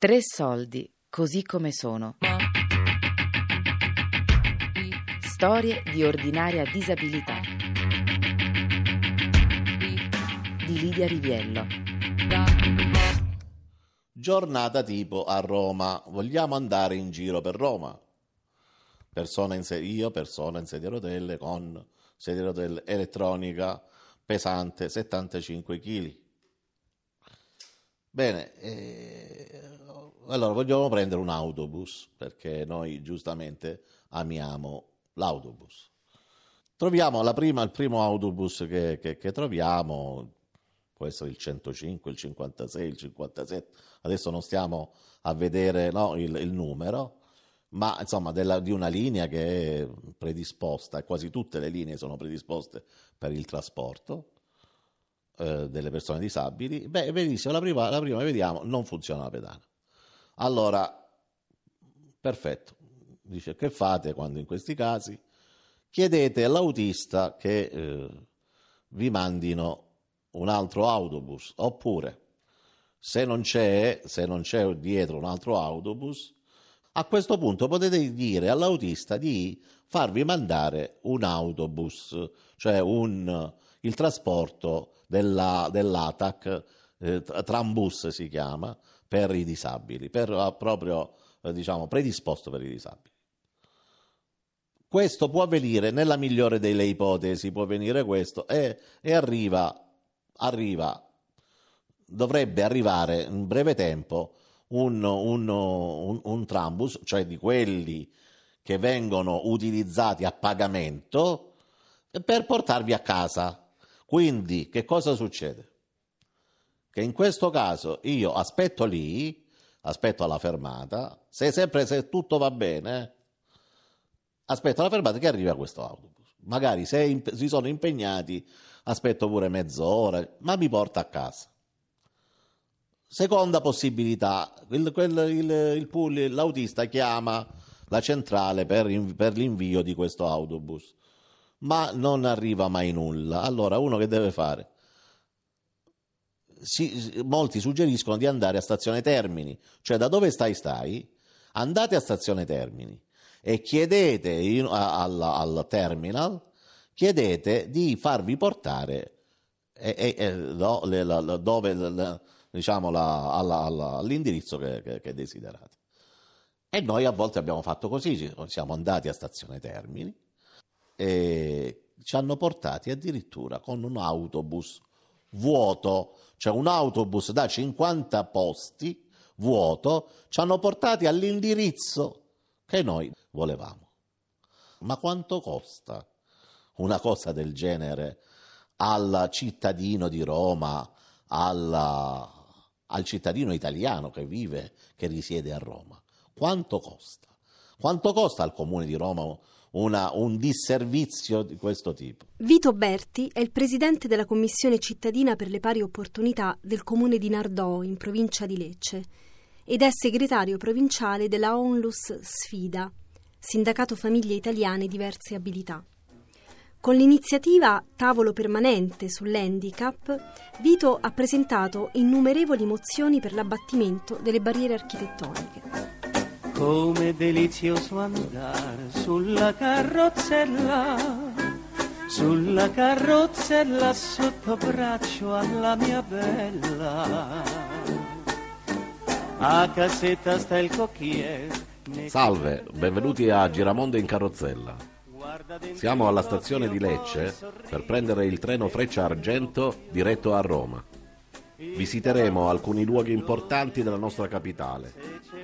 3 soldi, così come sono. Storie di ordinaria disabilità di Lidia Riviello. Giornata tipo a Roma. Vogliamo andare in giro per Roma. Persona in sedia a rotelle con sedia a rotelle elettronica pesante 75 kg. Bene, allora vogliamo prendere un autobus perché noi giustamente amiamo l'autobus. Troviamo il primo autobus che troviamo, può essere il 105, il 56, il 57, adesso non stiamo a vedere il numero, ma insomma di una linea che è predisposta, quasi tutte le linee sono predisposte per il trasporto delle persone disabili. Benissimo, la prima vediamo, non funziona la pedana. Allora, perfetto, dice, che fate quando in questi casi? Chiedete all'autista che vi mandino un altro autobus, oppure se non c'è dietro un altro autobus, a questo punto potete dire all'autista di farvi mandare un autobus, cioè il trasporto dell'ATAC, Trambus si chiama, per i disabili, proprio predisposto per i disabili. Questo può avvenire, nella migliore delle ipotesi può avvenire questo, e dovrebbe arrivare in breve tempo un Trambus, cioè di quelli che vengono utilizzati a pagamento, per portarvi a casa. Quindi che cosa succede? Che in questo caso io aspetto alla fermata, se tutto va bene, aspetto alla fermata che arriva questo autobus. Magari se si sono impegnati aspetto pure mezz'ora, ma mi porta a casa. Seconda possibilità, l'autista chiama la centrale per l'invio di questo autobus, ma non arriva mai nulla. Allora uno che deve fare? Molti suggeriscono di andare a Stazione Termini, cioè da dove stai? Andate a Stazione Termini e chiedete al terminal, chiedete di farvi portare all'indirizzo che desiderate. E noi a volte abbiamo fatto così, siamo andati a Stazione Termini e ci hanno portati addirittura con un autobus vuoto, cioè un autobus da 50 posti vuoto, ci hanno portati all'indirizzo che noi volevamo. Ma quanto costa una cosa del genere al cittadino di Roma, al cittadino italiano che risiede a Roma? Quanto costa? Quanto costa al Comune di Roma un disservizio di questo tipo? Vito Berti è il presidente della Commissione cittadina per le pari opportunità del Comune di Nardò, in provincia di Lecce, ed è segretario provinciale della Onlus Sfida, Sindacato Famiglie Italiane Diverse Abilità. Con l'iniziativa Tavolo Permanente sull'handicap, Vito ha presentato innumerevoli mozioni per l'abbattimento delle barriere architettoniche. Come delizioso andare sulla carrozzella sotto braccio alla mia bella. A casetta sta il cocchiere. Salve, benvenuti a Giramondo in carrozzella. Siamo alla stazione di Lecce per prendere il treno Freccia Argento diretto a Roma. Visiteremo alcuni luoghi importanti della nostra capitale.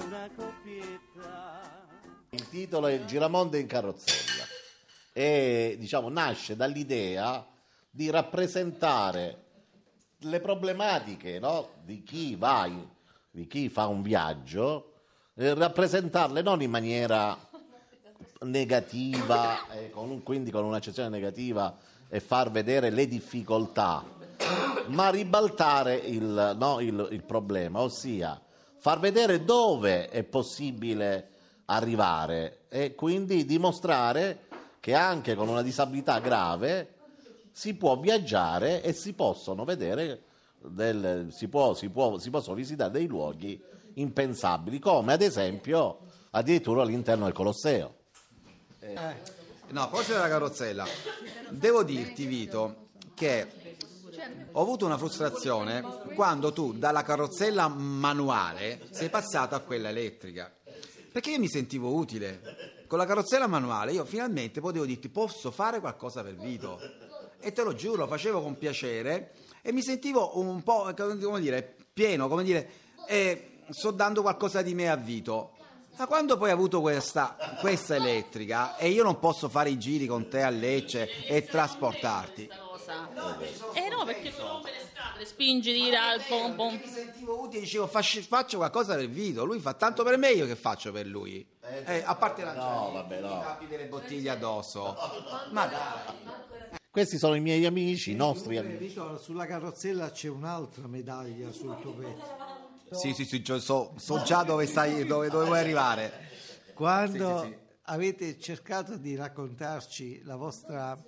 Il titolo è Giramondo in carrozzella e nasce dall'idea di rappresentare le problematiche, di chi fa un viaggio, rappresentarle non in maniera negativa, quindi con un'accezione negativa, e far vedere le difficoltà, ma ribaltare il problema, ossia far vedere dove è possibile arrivare e quindi dimostrare che anche con una disabilità grave si può viaggiare e si possono vedere si possono visitare dei luoghi impensabili, come ad esempio addirittura all'interno del Colosseo. No, a proposito della carrozzella, devo dirti, Vito, che ho avuto una frustrazione quando tu dalla carrozzella manuale sei passato a quella elettrica, perché io mi sentivo utile. Con la carrozzella manuale io finalmente potevo dirti: posso fare qualcosa per Vito, e te lo giuro, lo facevo con piacere e mi sentivo un po', come dire, pieno, come dire, sto dando qualcosa di me a Vito. Ma quando poi hai avuto questa elettrica e io non posso fare i giri con te a Lecce e trasportarti, no, perché tu rompe le scatole, spingi, tira il pom pom. mi sentivo utile, dicevo faccio qualcosa per Vito, lui fa tanto per me, io che faccio per lui? A parte lanciare i capi delle bottiglie addosso. Ma dai. Questi sono i miei amici, i nostri amici. Vito, sulla carrozzella c'è un'altra medaglia sul tuo petto. Sì, so già dove vuoi arrivare. Quando Sì. avete cercato di raccontarci la vostra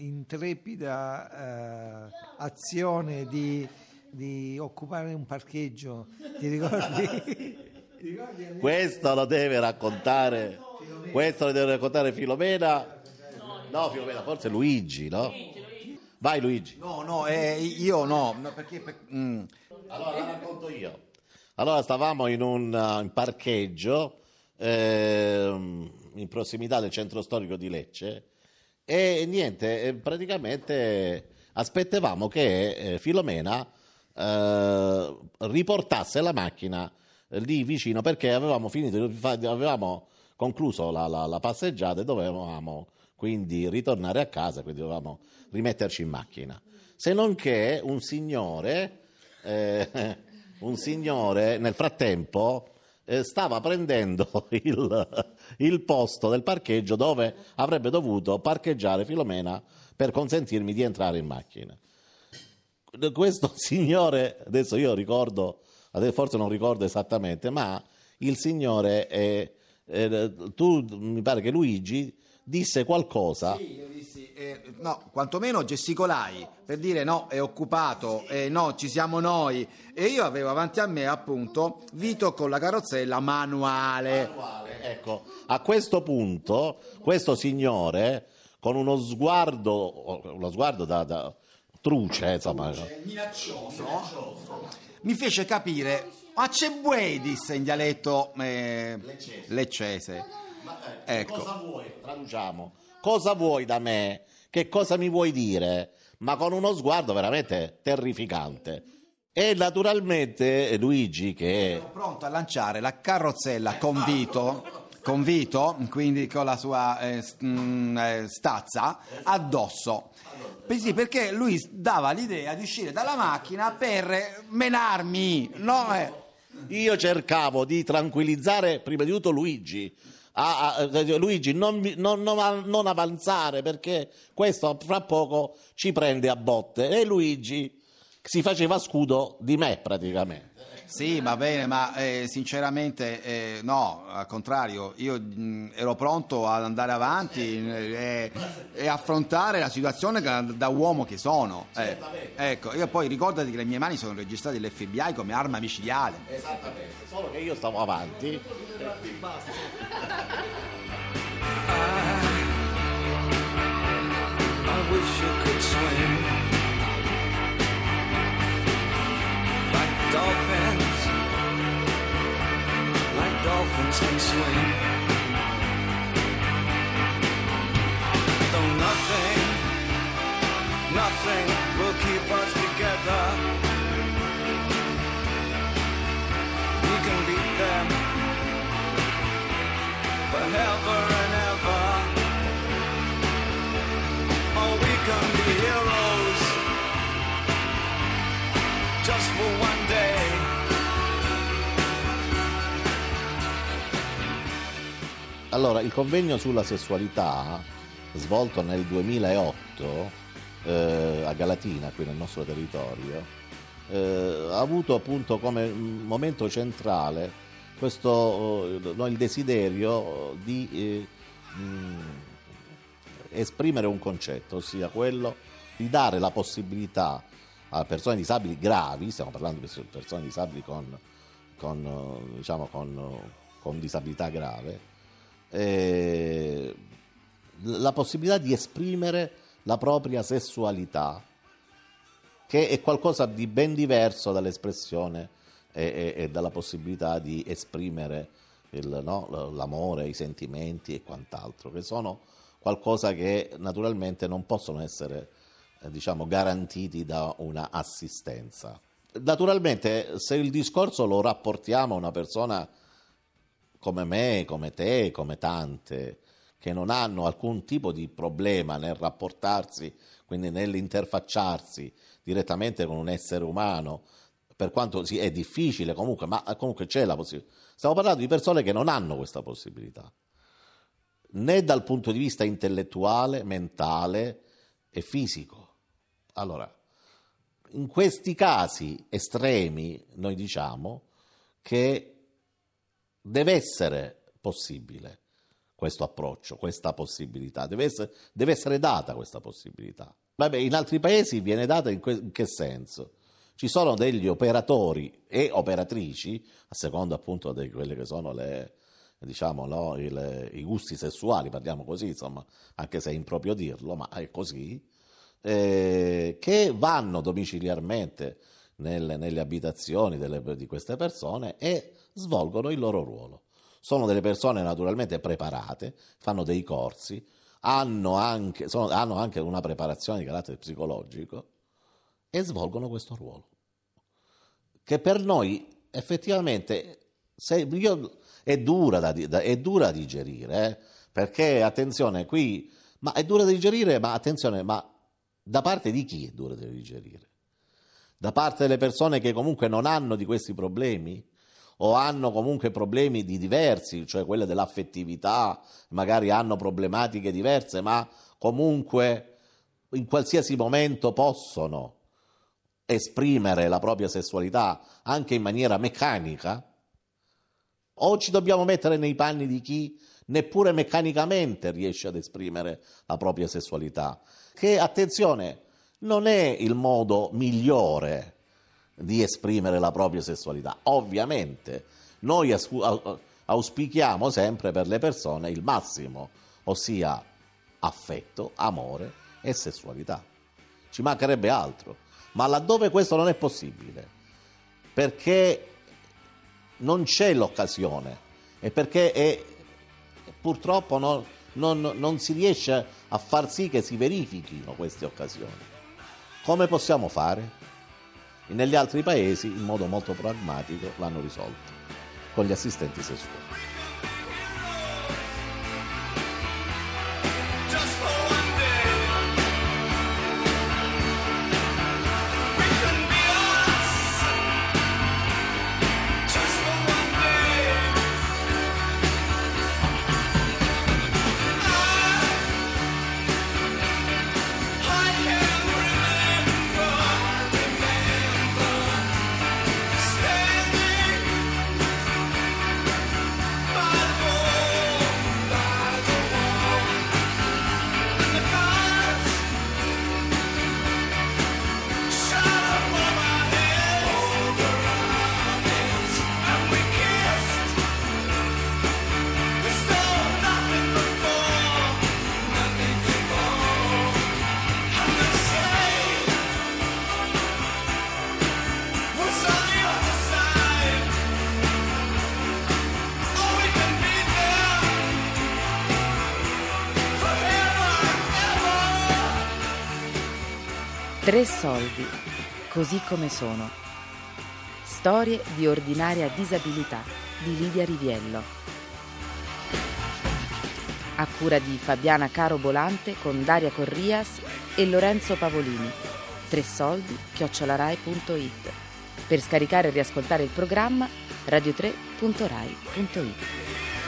intrepida azione di occupare un parcheggio, ti ricordi? Questo lo deve raccontare Filomena. No, Filomena, forse Luigi, no? Vai Luigi. No, io no, perché... Allora racconto io. Allora stavamo in parcheggio in prossimità del centro storico di Lecce e niente, praticamente aspettavamo che Filomena riportasse la macchina lì vicino, perché avevamo concluso la passeggiata e dovevamo quindi ritornare a casa, quindi dovevamo rimetterci in macchina. Se non che un signore nel frattempo stava prendendo il posto del parcheggio dove avrebbe dovuto parcheggiare Filomena per consentirmi di entrare in macchina. Questo signore, adesso io ricordo, forse non ricordo esattamente, ma il signore, tu mi pare che Luigi disse qualcosa. Sì, io dissi, no, quantomeno gesticolai per dire no, è occupato, no, ci siamo noi, e io avevo avanti a me appunto Vito con la carrozzella manuale. Ecco, a questo punto questo signore con uno sguardo da truce, insomma, Minaccioso, mi fece capire, ma c'è buoi, disse in dialetto leccese. Ecco. Cosa vuoi? Traduciamo. Cosa vuoi da me? Che cosa mi vuoi dire? Ma con uno sguardo veramente terrificante. E naturalmente Luigi, che Ero pronto a lanciare la carrozzella con Vito, quindi con la sua stazza addosso. Sì, perché lui dava l'idea di uscire dalla macchina per menarmi, no? io cercavo di tranquillizzare prima di tutto Luigi. Luigi, non avanzare, perché questo fra poco ci prende a botte. E Luigi si faceva scudo di me praticamente. Sì, va bene, ma sinceramente no, al contrario, io ero pronto ad andare avanti e affrontare la situazione da uomo che sono. Ecco, io poi ricordati che le mie mani sono registrate all'FBI come arma micidiale. Esattamente, solo che io stavo avanti. I wish you could swim like dolphins can swim. Though nothing will keep us together. We can beat them forever and ever. Oh, we can be heroes just for one day. Allora, il convegno sulla sessualità, svolto nel 2008 a Galatina, qui nel nostro territorio, ha avuto appunto come momento centrale il desiderio di esprimere un concetto, ossia quello di dare la possibilità a persone disabili gravi, stiamo parlando di persone disabili con con disabilità grave, la possibilità di esprimere la propria sessualità, che è qualcosa di ben diverso dall'espressione e dalla possibilità di esprimere l'amore, i sentimenti e quant'altro, che sono qualcosa che naturalmente non possono essere garantiti da una assistenza. Naturalmente, se il discorso lo rapportiamo a una persona come me, come te, come tante, che non hanno alcun tipo di problema nel rapportarsi, quindi nell'interfacciarsi direttamente con un essere umano, per quanto è difficile comunque, ma comunque c'è la possibilità. Stiamo parlando di persone che non hanno questa possibilità, né dal punto di vista intellettuale, mentale e fisico. Allora, in questi casi estremi noi diciamo che deve essere possibile questo approccio, questa possibilità, deve essere data questa possibilità. Vabbè, in altri paesi viene data in che senso? Ci sono degli operatori e operatrici, a seconda appunto di quelle che sono i gusti sessuali, parliamo così, insomma, anche se è improprio dirlo, ma è così, che vanno domiciliarmente nelle abitazioni di queste persone e svolgono il loro ruolo. Sono delle persone naturalmente preparate, fanno dei corsi, hanno anche una preparazione di carattere psicologico e svolgono questo ruolo, che per noi effettivamente è dura da digerire, perché attenzione qui, ma è dura da digerire, ma attenzione, ma da parte di chi è dura da digerire? Da parte delle persone che comunque non hanno di questi problemi o hanno comunque problemi di diversi, cioè quelle dell'affettività, magari hanno problematiche diverse, ma comunque in qualsiasi momento possono esprimere la propria sessualità anche in maniera meccanica? O ci dobbiamo mettere nei panni di chi neppure meccanicamente riesce ad esprimere la propria sessualità, che, attenzione, non è il modo migliore di esprimere la propria sessualità. Ovviamente noi auspichiamo sempre per le persone il massimo, ossia affetto, amore e sessualità. Ci mancherebbe altro. Ma laddove questo non è possibile, perché non c'è l'occasione e perché purtroppo non si riesce a far sì che si verifichino queste occasioni, come possiamo fare? Negli altri paesi, in modo molto pragmatico, l'hanno risolto con gli assistenti sessuali. Tre soldi, così come sono. Storie di ordinaria disabilità di Lidia Riviello. A cura di Fabiana Caro Bolante con Daria Corrias e Lorenzo Pavolini. tresoldi@rai.it. Per scaricare e riascoltare il programma radio3.rai.it.